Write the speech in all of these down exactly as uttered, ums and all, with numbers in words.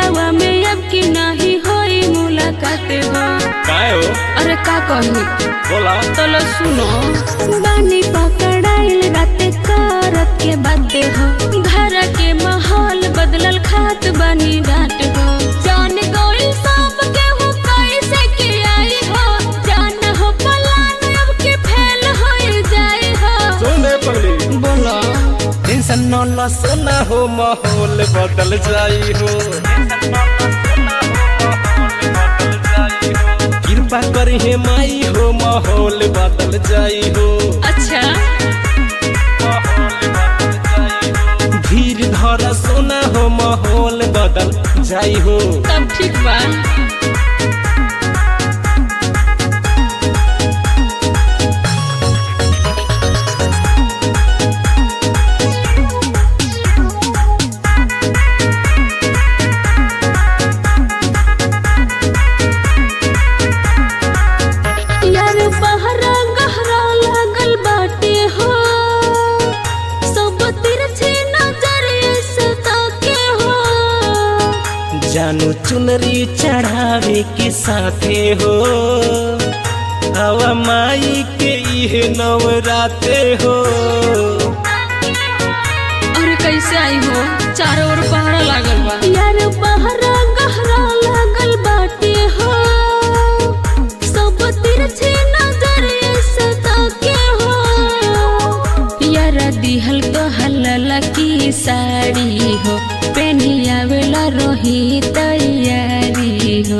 दिलवा में अब की नहीं होई मुलाकात हो। काय हो? अरे का कही बोला तो लो सुनो। बानी पकड़ाइल रात करत के बात हो, घर के माहौल बदलल खात बानी डांट हो। जान गोइल सब के हो कैसे के आई हो, जान हो पलान अब के फेल हो जाई हो। सुने पगली बोलो टेंशन न ला सोना हो, माहौल बदल जाई हो। कृपा करी हे माई हो, माहौल बदल जाई हो। अच्छा धीर धर सोना हो, माहौल बदल जाई हो। तब ठीक बा। जानू चुनरी चढ़ावे के साथे हो, हवा माई के ये नवराते हो। अरे कैसे आई हो, चारों ओर पहरा लागल बा यार, पहरा गहरा लागल बाटे हो। सब तिरछे नजर सता के हो यार, दिहल तो हल्ला की साड़ी हो, पेनी आवेला रोही तैयारी हो।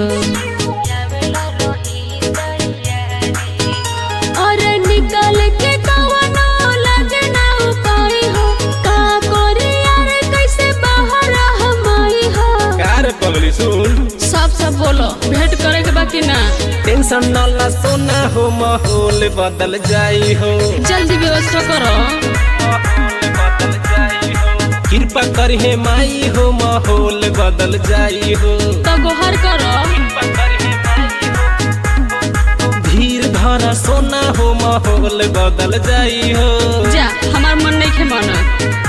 और निकल के कवनो लगे ना उपाय हो, का कोरी यार कैसे बाहर हम आई हो। कार पगली सुन सब सब बोलो, भेंट करे के बाकी ना। टेंशन न ला सोना हो, माहौल बदल जाई हो। जल्दी व्यवस्था करो। कृपा करी हे माई हो, माहौल बदल जाई हो। तो गोहर करो। धीर धरा सोना हो, माहौल बदल जाई हो। जा हमार मन नहीं खे माना।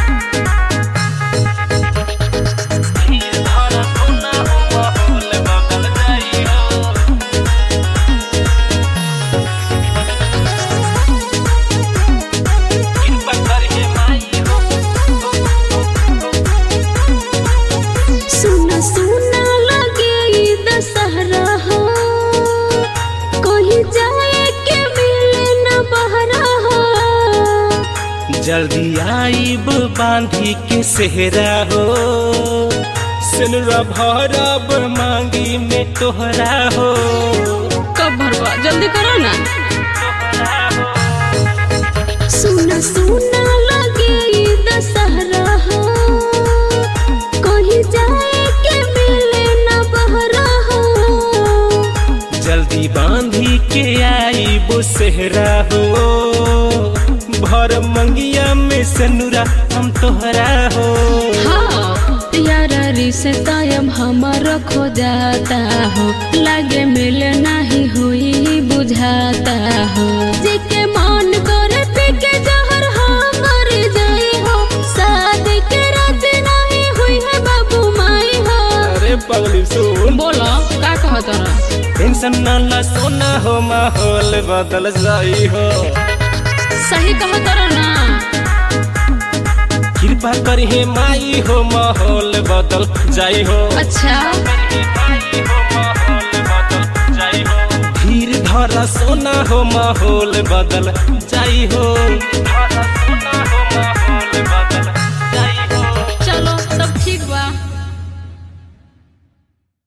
जल्दी आईब बांधी के सेहरा हो, सिनुरा भरब मांगी में तोहरा हो। कब भरवा, जल्दी करो ना। सुना सुना लगे दशहरा हो, कहीं जाए के मिले ना बहरा हो। जल्दी बांधी के आईब सेहरा हो, भर मंगिया में सनुरा हम तोहरा हो। हाँ यारा रिश्ता अब हमारा खो जाता हो, लागे मिल नहीं हुई बुझाता हो। जेके मन करे पी के जहर हम मर जाई हो, शादी के रात नहीं हुई है बाबू माई हो। अरे पगली सुन बोलो का कहो तोरा। टेंशन न ला सोना हो, माहौल बदल जाई हो। सही कहो तोरा ना। कृपा करी हे माई हो, माहौल बदल जाई हो। अच्छा धीर धरा सोना हो, माहौल बदल जाई हो।